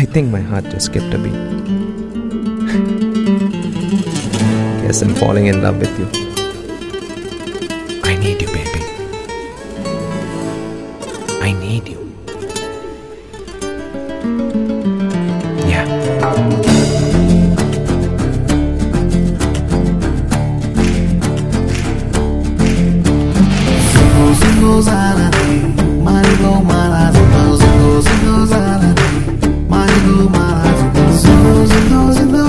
think my heart just skipped a beat. Guess I'm falling in love with you. I need you, baby. I need you. Yeah. Zingo zalani, marigo mara, zingo zalani, marigo mara, zingo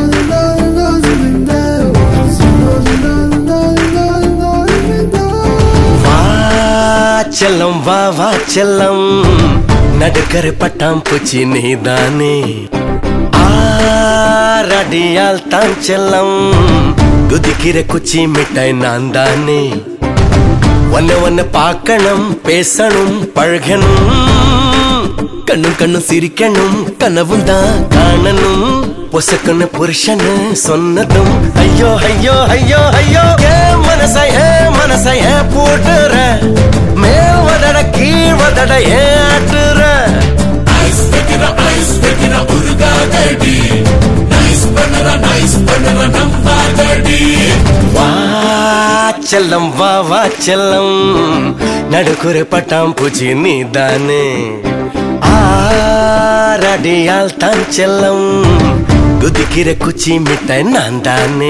செல்லம் வா வா செல்லம் நடுக்கர பட்டாம் பூச்சி நீதானே ஆரடியால் தான் செல்லம் குதிக்கிற குச்சி மிட்டாய் நான் தானே ஒன்ன பார்க்கணும் பேசணும் பழகணும் கண்ணும் கண்ணும் சிரிக்கணும் கனவும் தான் காணணும் பொசக்குன்னு புருஷன்னு சொன்னதும் ஐயோ ஐயோ ஐயோ ஐயோ ஏன் மனசை ஏன் போட்டுற மேல் வதட கீழ் வதட ஏன் ஆட்டுற வா செல்லம் வா வா செல்லம் நடுக்குற பட்டாம் பூச்சி நீதானே ஆரடியால் தான் செல்லம் குதிக்கிற குச்சி மிட்டாய் நான் தானே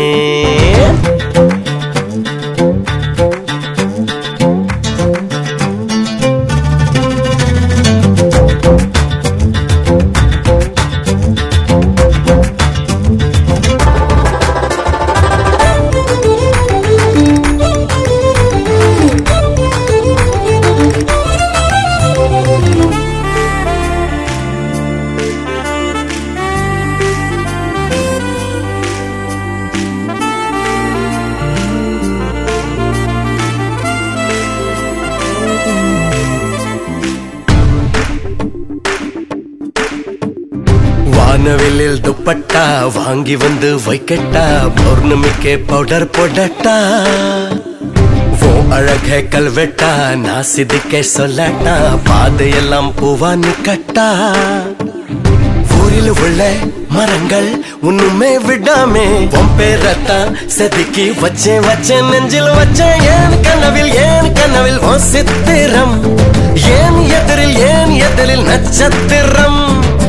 வானவெளியில் துப்பட்டா வாங்கி வந்து வைக்கட்டா பௌர்ணமிக்கே பவுடர் போடட்டா ஓ அழகே கல்வெட்டா நான் சிதிக்க சொல்லட்டா பாதையெல்லாம் பூவா நிக்கட்டா ஊரில் உள்ள மரங்கள் ஒண்ணுமே விடாமே உன் பேரத்தான் செதுக்கி வச்சேன் நெஞ்சில் வச்சேன் ஏன் கனவில் ஓ சித்திரம் ஏன் எதிரில் நட்சத்திரம்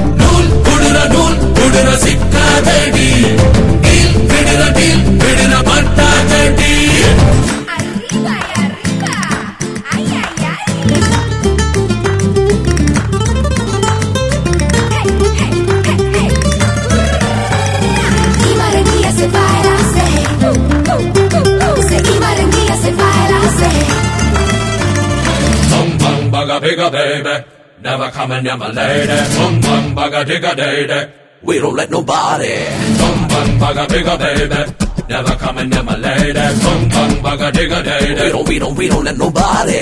Bigger baby, never coming near my lady. Bum bum bugger digger day. We don't let nobody. Bum bum bugger bigger baby, never coming near my lady. Bum bum bugger digger day. We don't let nobody.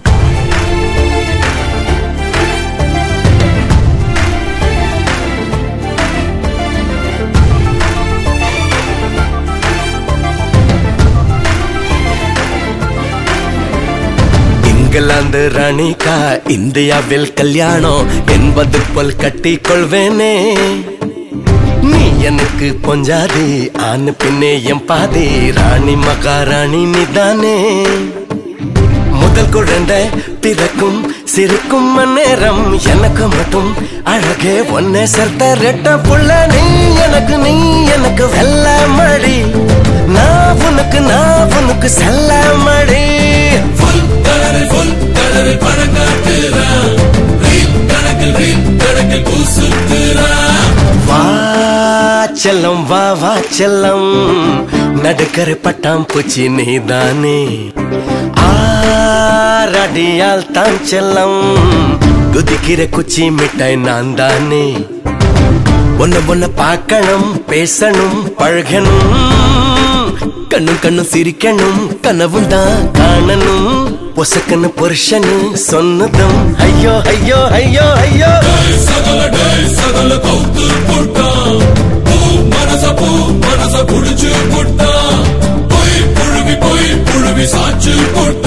England ராணிக்கா இந்தியாவில் கல்யாணம் என்பது போல் கட்டிக் கொள்வேனே நீ எனக்கு பொஞ்சாதி ஆணு பின்னே என் பாதி ராணி மகாராணி நீதானே முதல் குழந்தை பிறக்கும் சிரிக்கும் நேரம் எனக்கு மட்டும் அழகே ஒன்னே சேர்த்த ரெட்ட புள்ள நீ எனக்கு வெள்ள மழி நான் உனக்கு செல்ல மழி வா செல்லம் வா வா செல்லம் நடுக்கர பட்டாம் பூச்சி நீதானே ஆரடியால் தான் செல்லம் குதிக்கிற குச்சி மிட்டாய் நான் தானே ஒன்ன பார்க்கணும் பேசணும் பழகணும் கண்ணும் கண்ணும் சிரிக்கணும் கனவும் தான் காணணும் பொசக்குன்னு புருஷன்னு சொன்னதும் ஐயோ ஐயோ ஐயோ ஐயோ சகல கவுத்து போட்டா மனச புடிச்சு போட்டா போய் புழுவி சாச்சு போட்டா